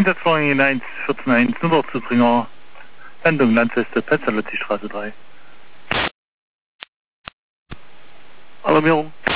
Einsatzfluging 1, 14.1, Nordzubringer, Landung Landfeste, Pestalozzi Straße 3. Alarmierung.